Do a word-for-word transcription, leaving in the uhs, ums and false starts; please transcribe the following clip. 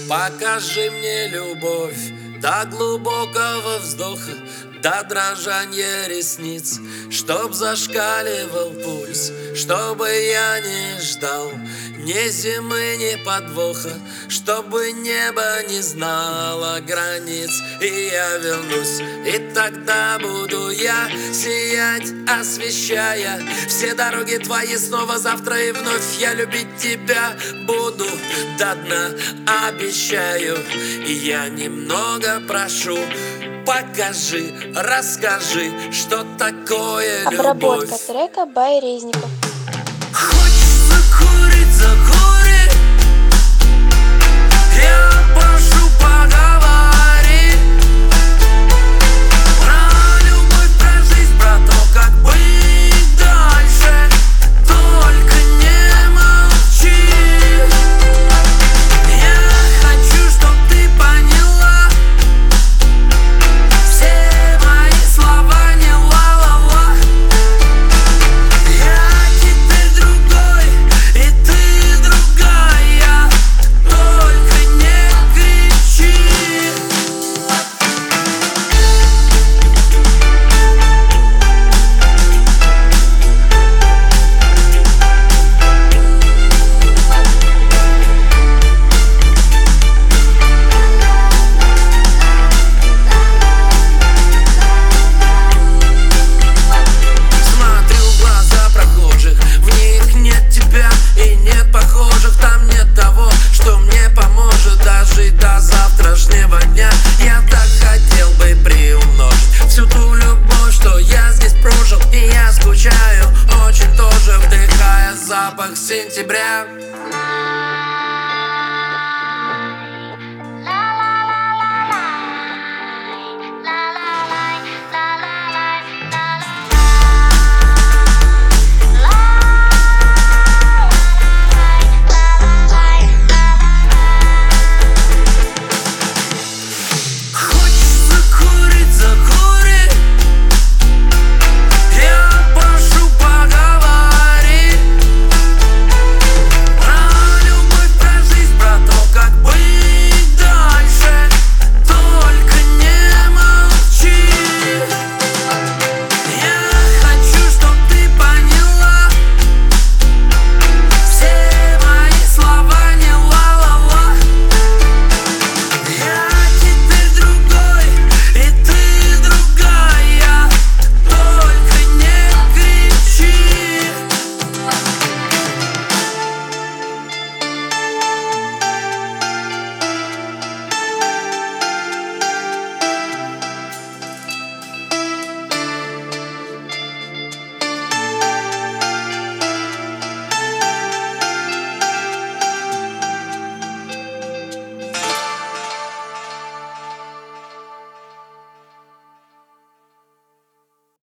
Покажи мне любовь до глубокого вздоха, до дрожания ресниц, чтоб зашкаливал пульс, чтобы я не ждал ни зимы, ни подвоха, чтобы небо не знало границ. И я вернусь, и тогда буду я сиять, освещая все дороги твои снова завтра. И вновь я любить тебя буду до дна, обещаю. И я немного прошу, покажи, расскажи, что такое любовь. Обработка трека by Резников. Хочется курить, закури, я прошу, поговори про любовь, про жизнь, про то, как быть дальше. Только не молчи. Я хочу, чтоб ты поняла, все мои слова не ла-ла-ла. Я теперь другой, и ты другая, только не кричи. Смотрю в глаза прохожих, в них нет тебя и нет похожих. Там нет того, что мне поможет дожить до завтрашнего дня. Я так хотел бы приумножить всю ту любовь, что я здесь прожил. И я скучаю очень тоже, вдыхая запах сентября.